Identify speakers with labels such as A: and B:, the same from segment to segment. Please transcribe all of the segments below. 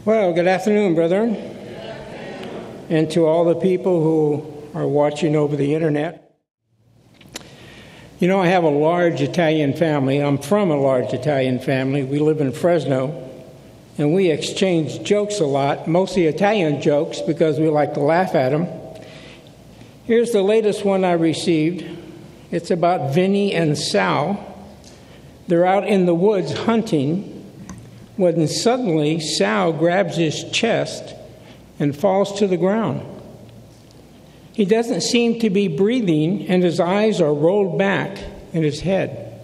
A: Well, good afternoon, brethren, and to all the people who are watching over the internet. You know, I have a large Italian family. I'm from a large Italian family. We live in Fresno, and we exchange jokes a lot, mostly Italian jokes, because we like to laugh at them. Here's the latest one I received. It's about Vinny and Sal. They're out in the woods hunting, when suddenly Sal grabs his chest and falls to the ground. He doesn't seem to be breathing, and his eyes are rolled back in his head.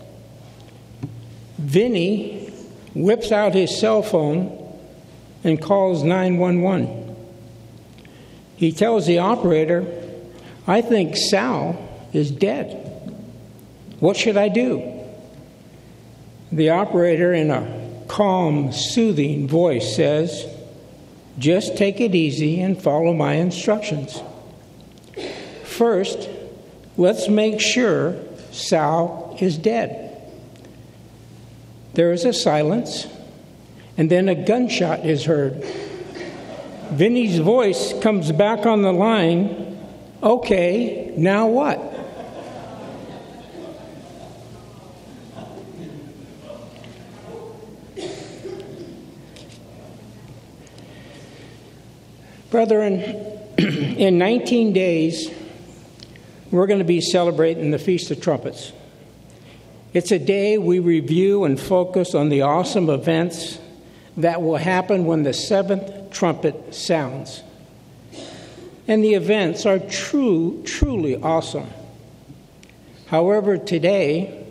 A: Vinny whips out his cell phone and calls 911. He tells the operator, "I think Sal is dead. What should I do?" The operator, in a calm, soothing voice, says, "Just take it easy and follow my instructions. First, let's make sure Sal is dead." There is a silence, and then a gunshot is heard. Vinny's voice comes back on the line, "Okay, now what?" Brethren, in 19 days, we're going to be celebrating the Feast of Trumpets. It's a day we review and focus on the awesome events that will happen when the seventh trumpet sounds. And the events are truly awesome. However, today,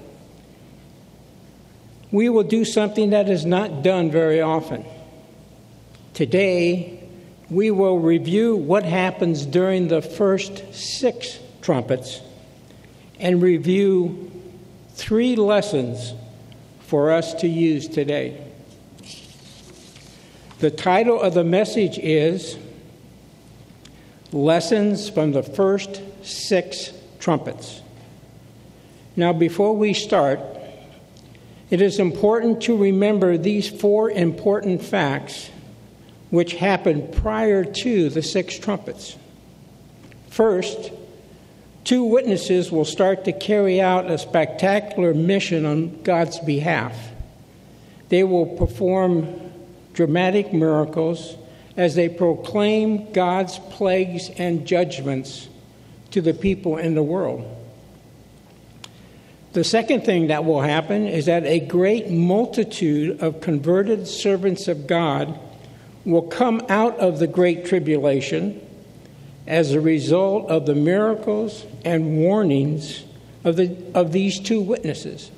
A: we will do something that is not done very often. Today, we will review what happens during the first 6 trumpets and review 3 lessons for us to use today. The title of the message is Lessons from the First 6 Trumpets. Now, before we start, it is important to remember these 4 important facts which happened prior to the 6 trumpets. First, 2 witnesses will start to carry out a spectacular mission on God's behalf. They will perform dramatic miracles as they proclaim God's plagues and judgments to the people in the world. The second thing that will happen is that a great multitude of converted servants of God will come out of the Great Tribulation as a result of the miracles and warnings of these 2 witnesses.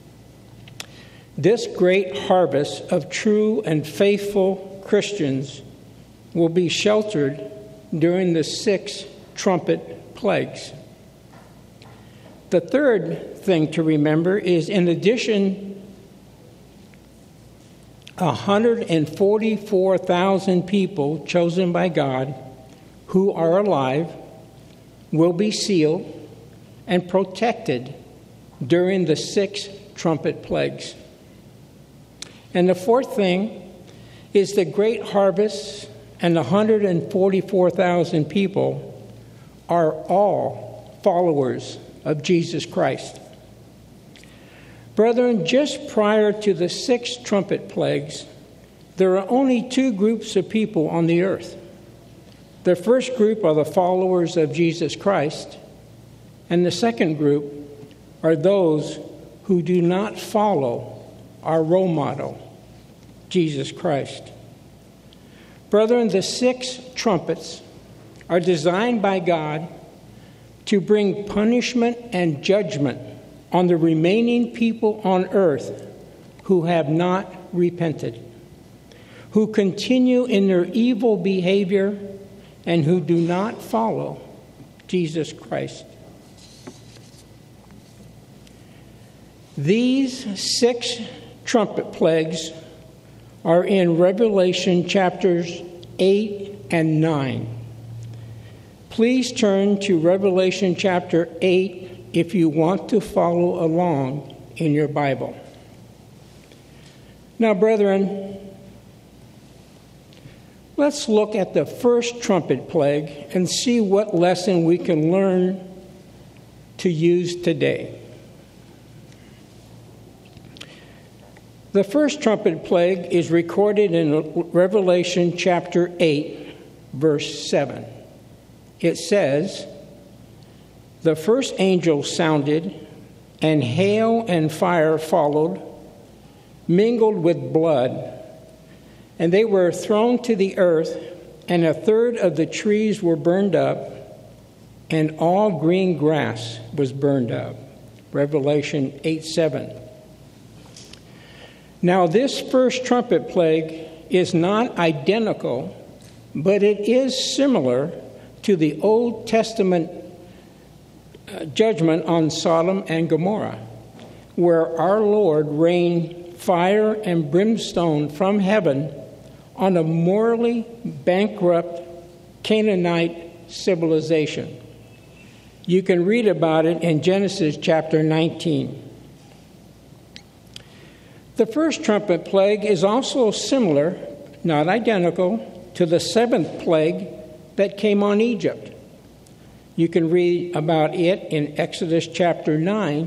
A: This great harvest of true and faithful Christians will be sheltered during the 6 trumpet plagues. The third thing to remember is, in addition, 144,000 people chosen by God who are alive will be sealed and protected during the 6 trumpet plagues. And the fourth thing is the great harvest, and 144,000 people are all followers of Jesus Christ. Brethren, just prior to the 6 trumpet plagues, there are only 2 groups of people on the earth. The first group are the followers of Jesus Christ, and the second group are those who do not follow our role model, Jesus Christ. Brethren, the 6 trumpets are designed by God to bring punishment and judgment on the remaining people on earth who have not repented, who continue in their evil behavior, and who do not follow Jesus Christ. These 6 trumpet plagues are in Revelation chapters 8 and 9. Please turn to Revelation chapter 8 if you want to follow along in your Bible. Now, brethren, Let's look at the first trumpet plague and see what lesson we can learn to use today. The first trumpet plague is recorded in Revelation chapter 8, verse 7. It says, "The first angel sounded, and hail and fire followed, mingled with blood, and they were thrown to the earth, and a third of the trees were burned up, and all green grass was burned up." Revelation 8:7. Now, this first trumpet plague is not identical, but it is similar to the Old Testament judgment on Sodom and Gomorrah, where our Lord rained fire and brimstone from heaven on a morally bankrupt Canaanite civilization. You can read about it in Genesis chapter 19. The first trumpet plague is also similar, not identical, to the seventh plague that came on Egypt. You can read about it in Exodus chapter 9.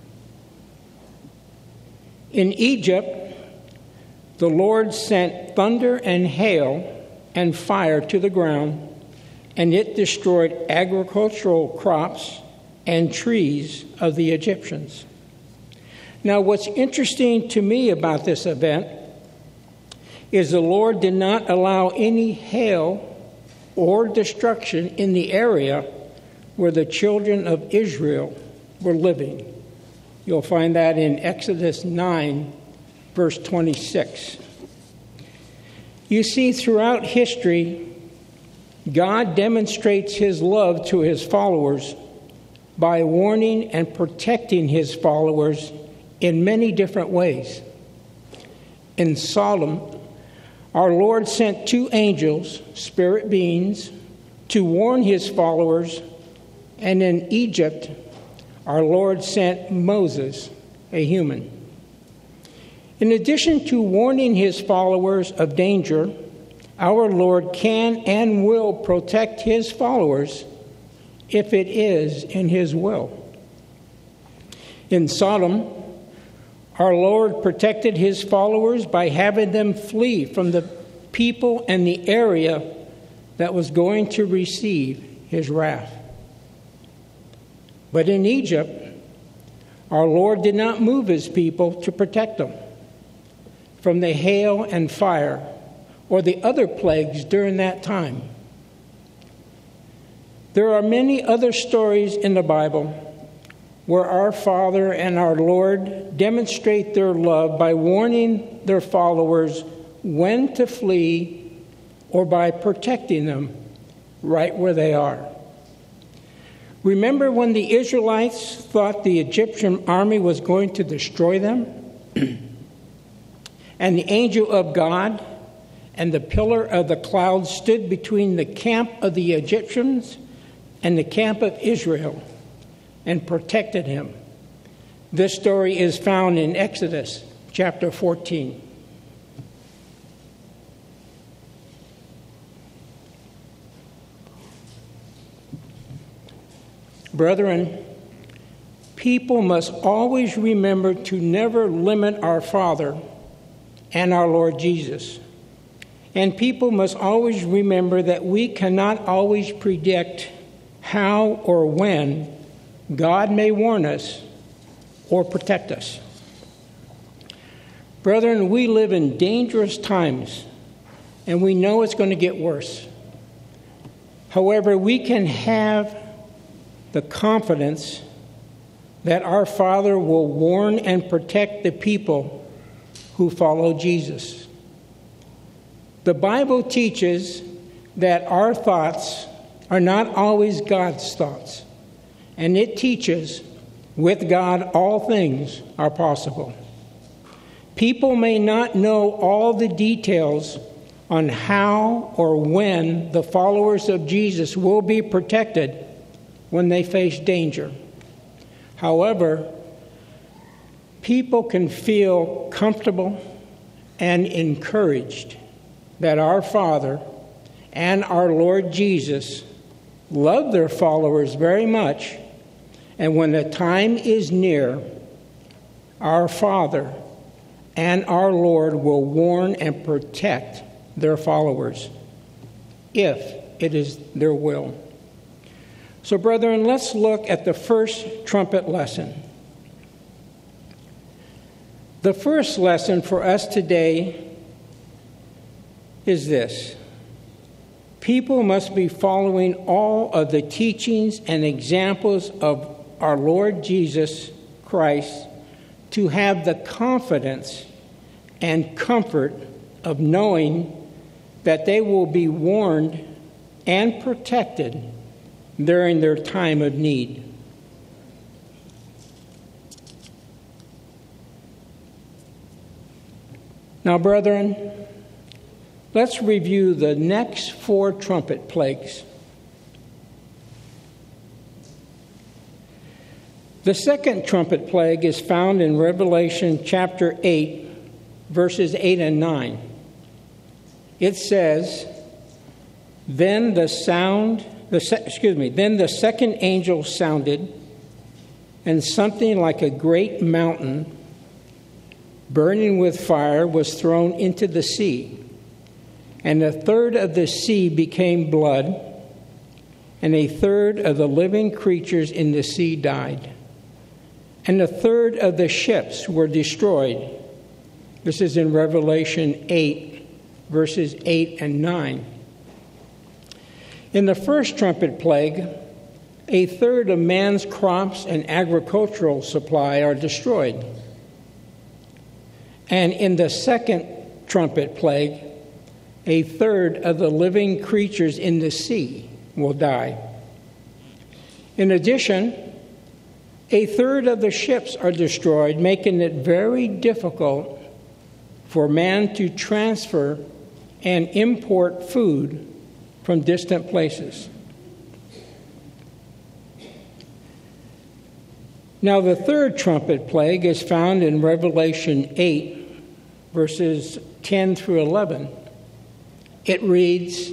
A: In Egypt, the Lord sent thunder and hail and fire to the ground, and it destroyed agricultural crops and trees of the Egyptians. Now, what's interesting to me about this event is the Lord did not allow any hail or destruction in the area where the children of Israel were living. You'll find that in Exodus 9, verse 26. You see, throughout history, God demonstrates his love to his followers by warning and protecting his followers in many different ways. In Sodom, our Lord sent two angels, spirit beings, to warn his followers, and in Egypt, our Lord sent Moses, a human. In addition to warning his followers of danger, our Lord can and will protect his followers if it is in his will. In Sodom, our Lord protected his followers by having them flee from the people and the area that was going to receive his wrath. But in Egypt, our Lord did not move his people to protect them from the hail and fire or the other plagues during that time. There are many other stories in the Bible where our Father and our Lord demonstrate their love by warning their followers when to flee or by protecting them right where they are. Remember when the Israelites thought the Egyptian army was going to destroy them? And the angel of God and the pillar of the cloud stood between the camp of the Egyptians and the camp of Israel and protected him. This story is found in Exodus chapter 14. Brethren, people must always remember to never limit our Father and our Lord Jesus. And people must always remember that we cannot always predict how or when God may warn us or protect us. Brethren, we live in dangerous times, and we know it's going to get worse. However, we can have the confidence that our Father will warn and protect the people who follow Jesus. The Bible teaches that our thoughts are not always God's thoughts, and it teaches with God all things are possible. People may not know all the details on how or when the followers of Jesus will be protected when they face danger. However, people can feel comfortable and encouraged that our Father and our Lord Jesus love their followers very much, and when the time is near, our Father and our Lord will warn and protect their followers, if it is their will. So, brethren, let's look at the first trumpet lesson. The first lesson for us today is this: people must be following all of the teachings and examples of our Lord Jesus Christ to have the confidence and comfort of knowing that they will be warned and protected during their time of need. Now, brethren, let's review the next 4 trumpet plagues. The second trumpet plague is found in Revelation chapter 8, verses 8 and 9. It says, Then the second angel sounded, and something like a great mountain burning with fire was thrown into the sea. And a third of the sea became blood, and a third of the living creatures in the sea died. And a third of the ships were destroyed. This is in Revelation 8, verses 8 and 9. In the first trumpet plague, a third of man's crops and agricultural supply are destroyed. And in the second trumpet plague, a third of the living creatures in the sea will die. In addition, a third of the ships are destroyed, making it very difficult for man to transfer and import food from distant places. Now, the third trumpet plague is found in Revelation 8, verses 10 through 11. It reads,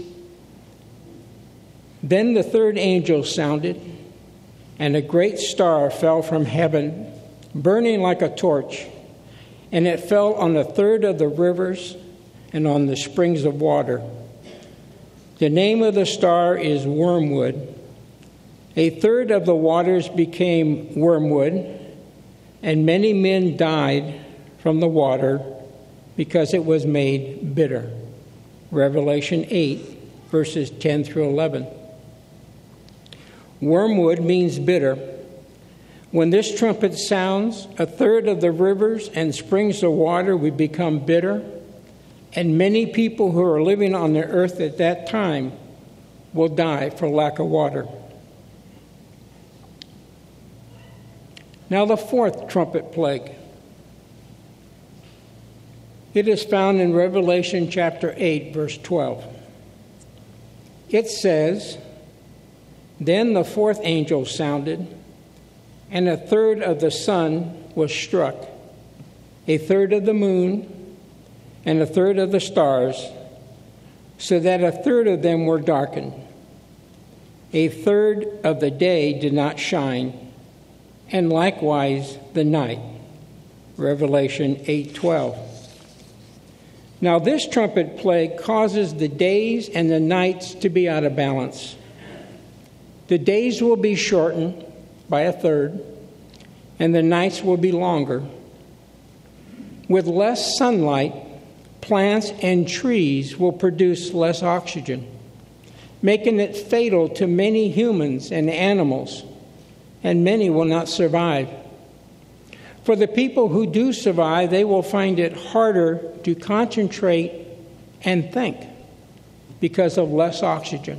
A: Then the third angel sounded, and a great star fell from heaven, burning like a torch, and it fell on a third of the rivers and on the springs of water. The name of the star is Wormwood. A third of the waters became wormwood, and many men died from the water because it was made bitter. Revelation 8, verses 10 through 11. Wormwood means bitter. When this trumpet sounds, a third of the rivers and springs of water would become bitter, and many people who are living on the earth at that time will die for lack of water. Now, the fourth trumpet plague. It is found in Revelation chapter 8, verse 12. It says, Then the fourth angel sounded, and a third of the sun was struck, a third of the moon, and a third of the stars, so that a third of them were darkened. A third of the day did not shine, and likewise the night. Revelation 8:12. Now this trumpet plague causes the days and the nights to be out of balance. The days will be shortened by a third, and the nights will be longer. With less sunlight, plants and trees will produce less oxygen, making it fatal to many humans and animals, and many will not survive. For the people who do survive, they will find it harder to concentrate and think because of less oxygen.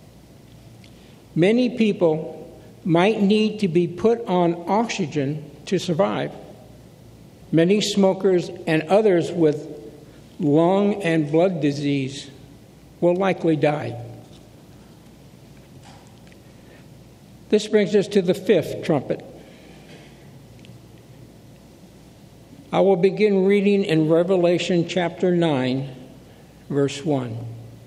A: Many people might need to be put on oxygen to survive. Many smokers and others with lung and blood disease will likely die. This brings us to the fifth trumpet. I will begin reading in Revelation chapter 9, verse 1.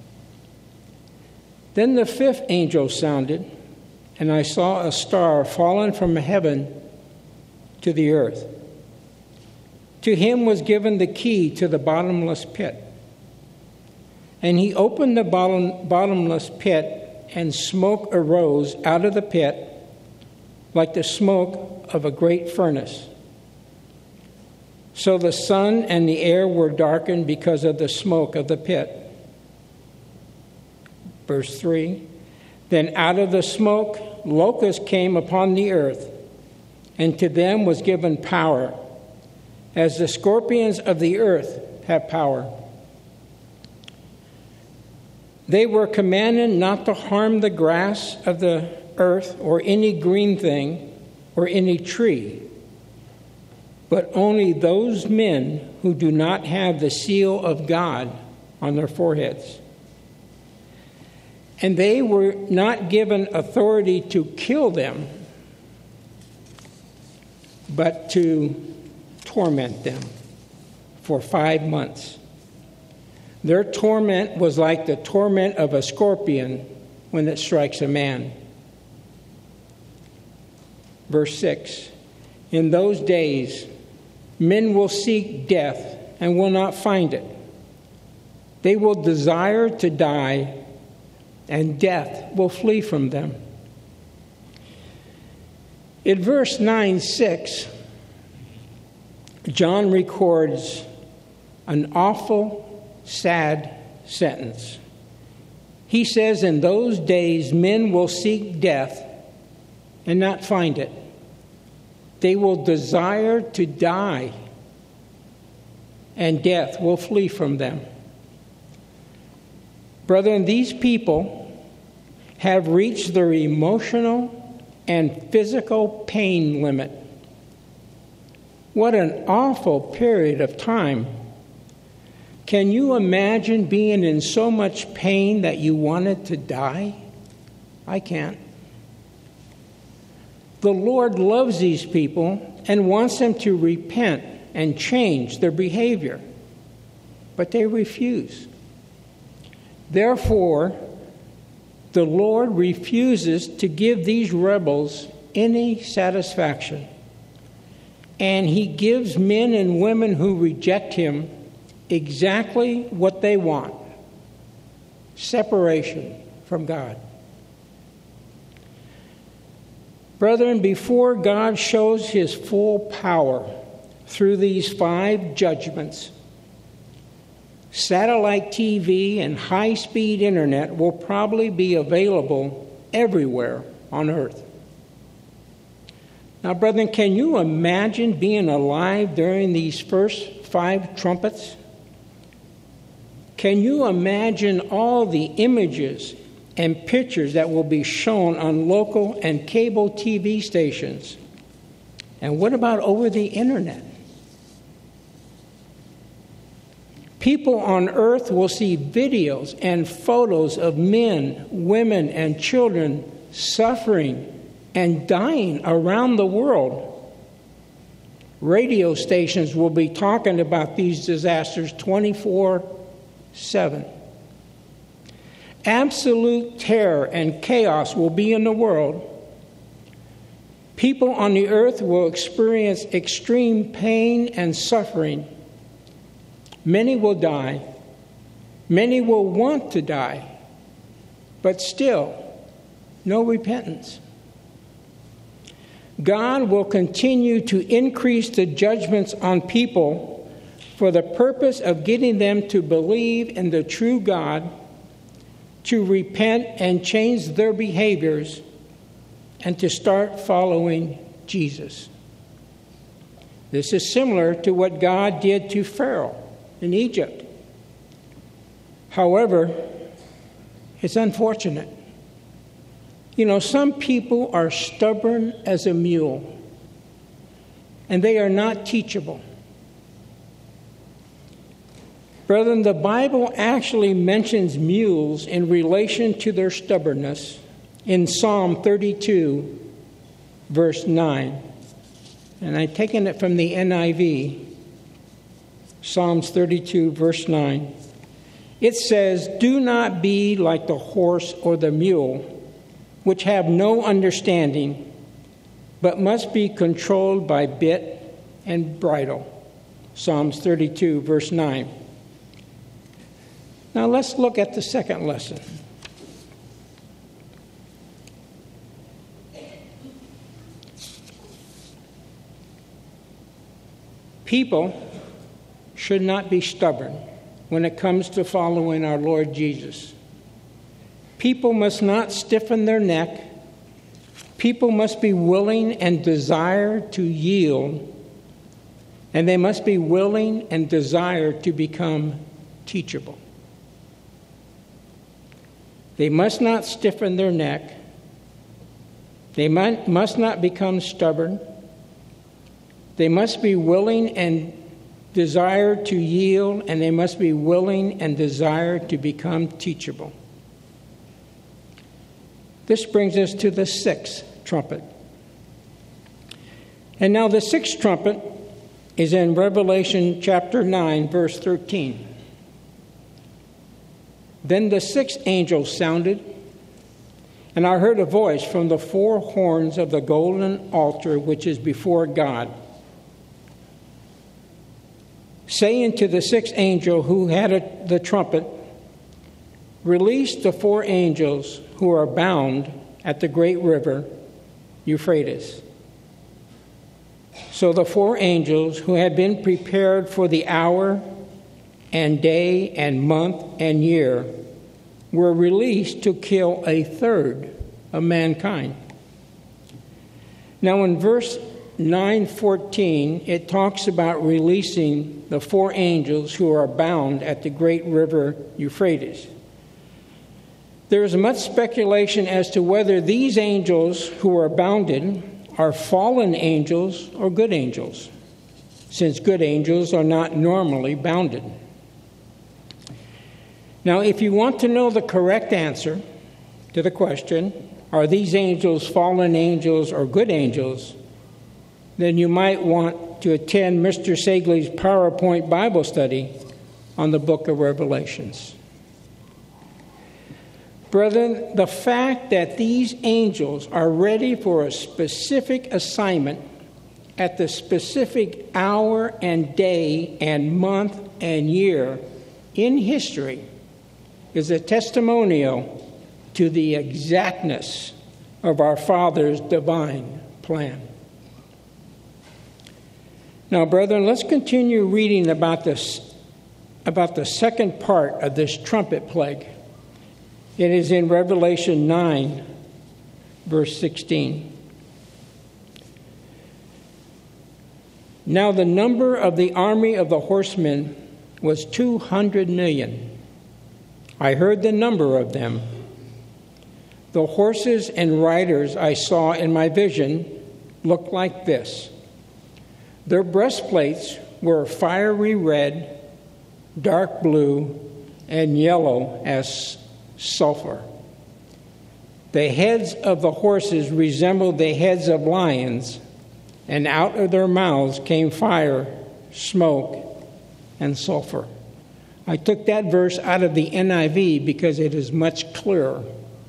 A: Then the fifth angel sounded, and I saw a star fallen from heaven to the earth. To him was given the key to the bottomless pit. And he opened the bottomless pit, and smoke arose out of the pit like the smoke of a great furnace. So the sun and the air were darkened because of the smoke of the pit. Verse 3, then out of the smoke locusts came upon the earth, and to them was given power, as the scorpions of the earth have power. They were commanded not to harm the grass of the earth or any green thing or any tree, but only those men who do not have the seal of God on their foreheads. And they were not given authority to kill them, but to torment them for 5 months. Their torment was like the torment of a scorpion when it strikes a man. Verse 6, in those days, men will seek death and will not find it. They will desire to die, and death will flee from them. In verse 9:6, John records an awful, sad sentence. He says, in those days, men will seek death and not find it. They will desire to die, and death will flee from them. Brethren, these people have reached their emotional and physical pain limit. What an awful period of time. Can you imagine being in so much pain that you wanted to die? I can't. The Lord loves these people and wants them to repent and change their behavior, but they refuse. Therefore, the Lord refuses to give these rebels any satisfaction, and he gives men and women who reject him exactly what they want: separation from God. Brethren, before God shows his full power through these 5 judgments, satellite TV and high-speed internet will probably be available everywhere on earth. Now, brethren, can you imagine being alive during these first 5 trumpets? Can you imagine all the images and pictures that will be shown on local and cable TV stations? And what about over the internet? People on earth will see videos and photos of men, women, and children suffering and dying around the world. Radio stations will be talking about these disasters 24/7. Absolute terror and chaos will be in the world. People on the earth will experience extreme pain and suffering. Many will die. Many will want to die. But still, no repentance. God will continue to increase the judgments on people for the purpose of getting them to believe in the true God, to repent and change their behaviors, and to start following Jesus. This is similar to what God did to Pharaoh in Egypt. However, it's unfortunate. You know, some people are stubborn as a mule, and they are not teachable. Brethren, the Bible actually mentions mules in relation to their stubbornness in Psalm 32, verse 9. And I've taken it from the NIV, Psalms 32, verse 9. It says, "Do not be like the horse or the mule, which have no understanding, but must be controlled by bit and bridle." Psalms 32, verse 9. Now let's look at the second lesson. People should not be stubborn when it comes to following our Lord Jesus. People must not stiffen their neck. People must be willing and desire to yield, and they must be willing and desire to become teachable. They must not stiffen their neck. They must not become stubborn. They must be willing and desire to yield, and they must be willing and desire to become teachable. This brings us to the sixth trumpet. And now the sixth trumpet is in Revelation chapter 9, verse 13. Then the sixth angel sounded, and I heard a voice from the four horns of the golden altar which is before God, saying to the sixth angel who had the trumpet, "Release the four angels who are bound at the great river Euphrates." So the four angels who had been prepared for the hour and day and month and year were released to kill a third of mankind. Now in verse 9:14, it talks about releasing the four angels who are bound at the great river Euphrates. There is much speculation as to whether these angels who are bounded are fallen angels or good angels, since good angels are not normally bounded. Now, if you want to know the correct answer to the question, are these angels fallen angels or good angels, then you might want to attend Mr. Sagley's PowerPoint Bible study on the book of Revelations. Brethren, the fact that these angels are ready for a specific assignment at the specific hour and day and month and year in history is a testimonial to the exactness of our Father's divine plan. Now, brethren, let's continue reading about the second part of this trumpet plague. It is in Revelation 9, verse 16. Now the number of the army of the horsemen was 200 million. I heard the number of them. The horses and riders I saw in my vision looked like this. Their breastplates were fiery red, dark blue, and yellow as sulfur. The heads of the horses resembled the heads of lions, and out of their mouths came fire, smoke, and sulfur. I took that verse out of the NIV because it is much clearer.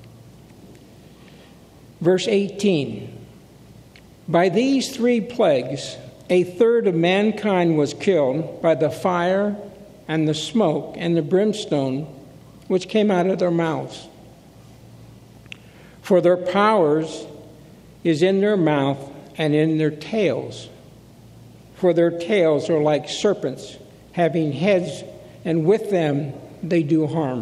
A: Verse 18. By these three plagues, a third of mankind was killed by the fire and the smoke and the brimstone which came out of their mouths. For their powers is in their mouth and in their tails. For their tails are like serpents, having heads, and with them they do harm.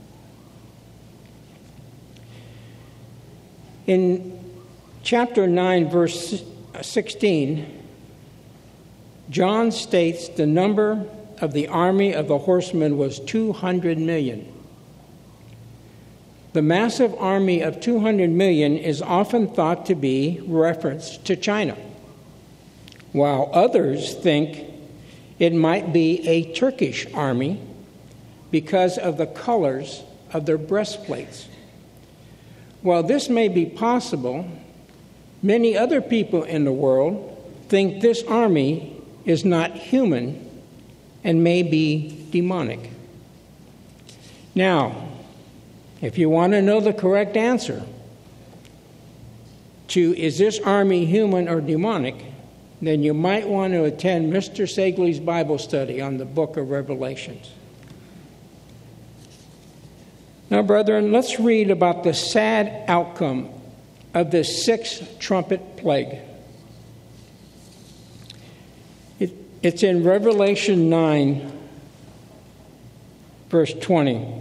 A: In chapter 9, verse 16, John states the number of the army of the horsemen was 200 million. The massive army of 200 million is often thought to be reference to China, while others think it might be a Turkish army because of the colors of their breastplates. While this may be possible, many other people in the world think this army is not human and may be demonic. Now, if you want to know the correct answer to is this army human or demonic, then you might want to attend Mr. Sagley's Bible study on the book of Revelations. Now, brethren, let's read about the sad outcome of the sixth trumpet plague. It's in Revelation 9, verse 20.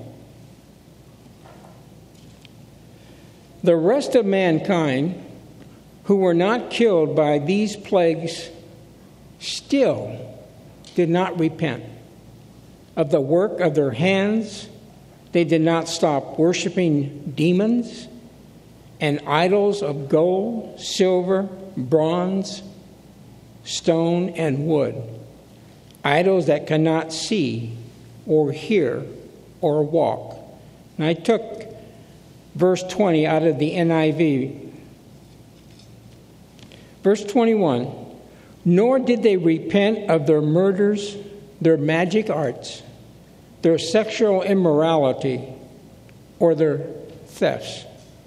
A: The rest of mankind who were not killed by these plagues still did not repent of the work of their hands. They did not stop worshiping demons and idols of gold, silver, bronze, stone, and wood, idols that cannot see or hear or walk. And I took verse 20 out of the NIV. Verse 21, nor did they repent of their murders, their magic arts, their sexual immorality, or their thefts.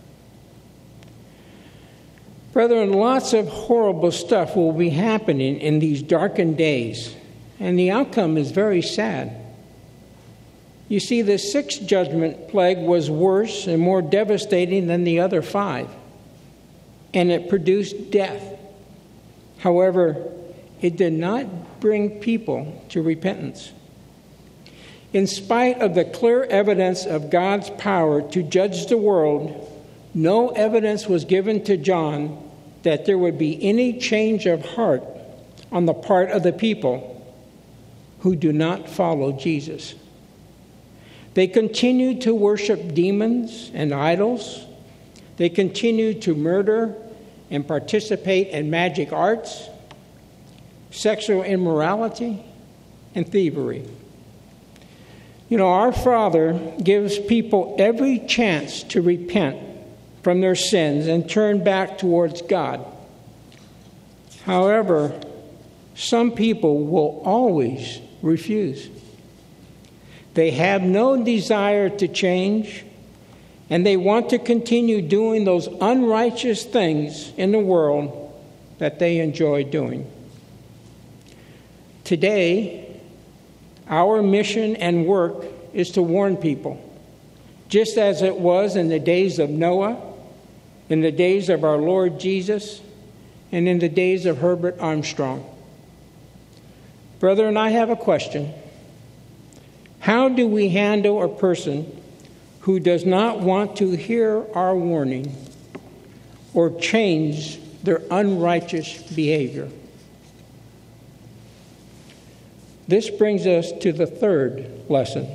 A: Brethren, lots of horrible stuff will be happening in these darkened days, and the outcome is very sad. You see, the sixth judgment plague was worse and more devastating than the other five, and it produced death. However, it did not bring people to repentance. In spite of the clear evidence of God's power to judge the world, no evidence was given to John that there would be any change of heart on the part of the people who do not follow Jesus. They continued to worship demons and idols. They continued to murder and participate in magic arts, sexual immorality, and thievery. You know, our Father gives people every chance to repent from their sins and turn back towards God. However, some people will always refuse. They have no desire to change, and they want to continue doing those unrighteous things in the world that they enjoy doing. Today, our mission and work is to warn people, just as it was in the days of Noah, in the days of our Lord Jesus, and in the days of Herbert Armstrong. Brethren, I have a question. How do we handle a person who does not want to hear our warning or change their unrighteous behavior? This brings us to the third lesson.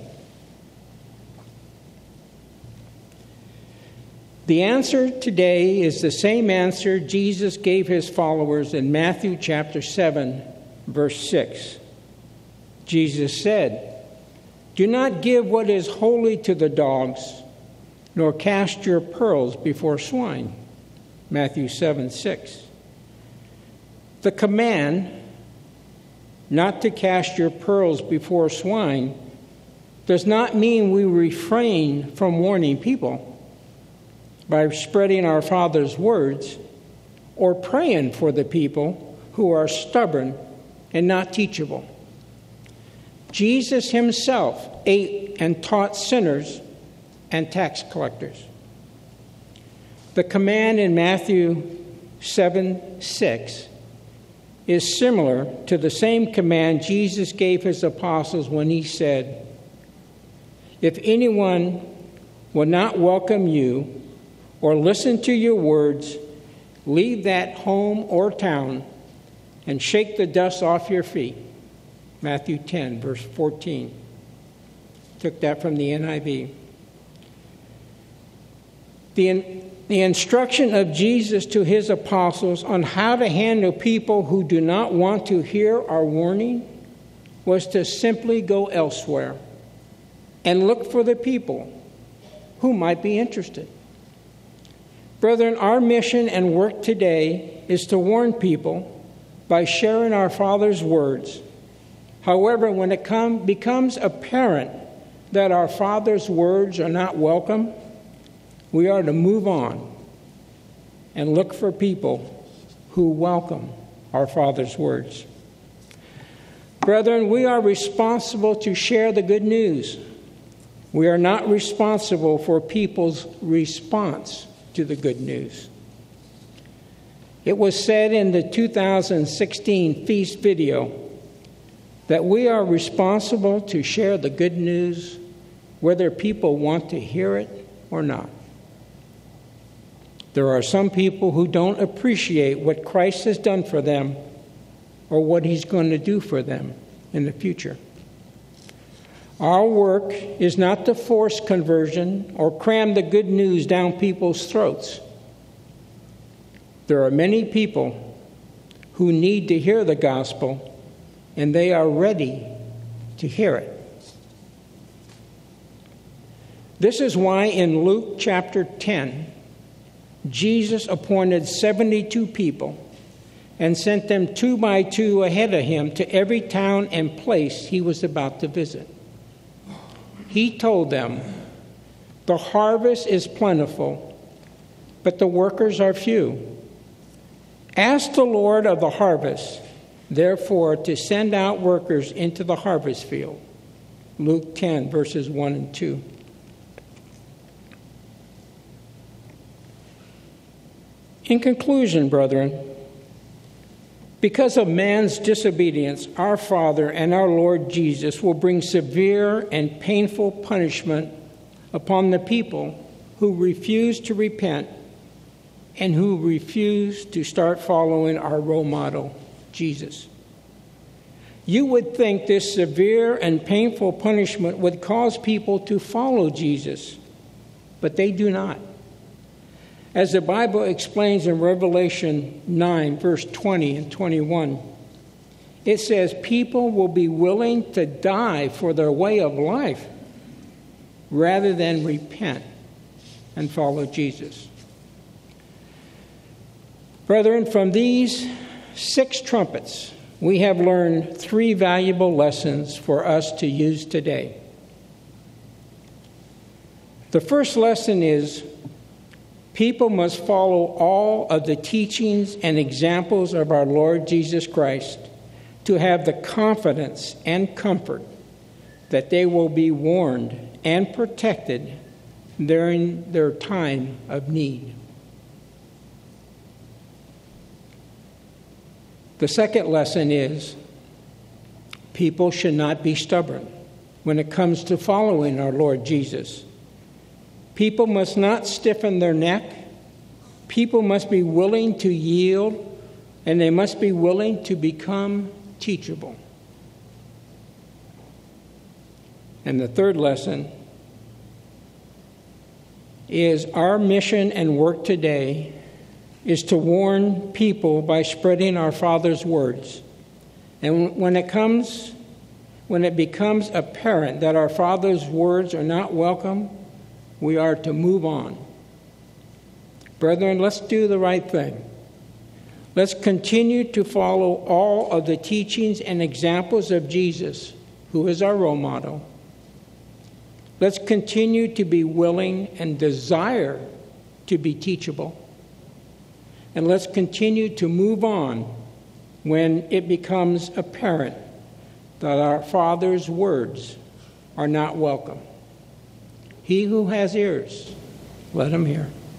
A: The answer today is the same answer Jesus gave his followers in Matthew chapter 7, verse 6. Jesus said, "Do not give what is holy to the dogs, nor cast your pearls before swine." Matthew 7:6. The command not to cast your pearls before swine does not mean we refrain from warning people by spreading our Father's words or praying for the people who are stubborn and not teachable. Jesus himself ate and taught sinners and tax collectors. The command in Matthew 7:6 is similar to the same command Jesus gave his apostles when he said, "If anyone will not welcome you or listen to your words, leave that home or town and shake the dust off your feet." Matthew 10, verse 14. Took that from the NIV. The instruction of Jesus to his apostles on how to handle people who do not want to hear our warning was to simply go elsewhere and look for the people who might be interested. Brethren, our mission and work today is to warn people by sharing our Father's words. However, when it becomes apparent that our Father's words are not welcome, we are to move on and look for people who welcome our Father's words. Brethren, we are responsible to share the good news. We are not responsible for people's response to the good news. It was said in the 2016 Feast video that we are responsible to share the good news whether people want to hear it or not. There are some people who don't appreciate what Christ has done for them or what he's going to do for them in the future. Our work is not to force conversion or cram the good news down people's throats. There are many people who need to hear the gospel, and they are ready to hear it. This is why in Luke chapter 10, Jesus appointed 72 people and sent them 2 by 2 ahead of him to every town and place he was about to visit. He told them, "The harvest is plentiful, but the workers are few. Ask the Lord of the harvest, therefore, to send out workers into the harvest field." Luke 10, verses 1 and 2. In conclusion, brethren, because of man's disobedience, our Father and our Lord Jesus will bring severe and painful punishment upon the people who refuse to repent and who refuse to start following our role model, Jesus. You would think this severe and painful punishment would cause people to follow Jesus, but they do not. As the Bible explains in Revelation 9, verse 20 and 21, it says people will be willing to die for their way of life rather than repent and follow Jesus. Brethren, from these 6 trumpets, we have learned 3 valuable lessons for us to use today. The first lesson is people must follow all of the teachings and examples of our Lord Jesus Christ to have the confidence and comfort that they will be warned and protected during their time of need. The second lesson is people should not be stubborn when it comes to following our Lord Jesus. People must not stiffen their neck. People must be willing to yield, and they must be willing to become teachable. And the third lesson is our mission and work today is to warn people by spreading our Father's words. And when it becomes apparent that our Father's words are not welcome, we are to move on. Brethren, let's do the right thing. Let's continue to follow all of the teachings and examples of Jesus, who is our role model. Let's continue to be willing and desire to be teachable. And let's continue to move on when it becomes apparent that our Father's words are not welcome. He who has ears, let him hear.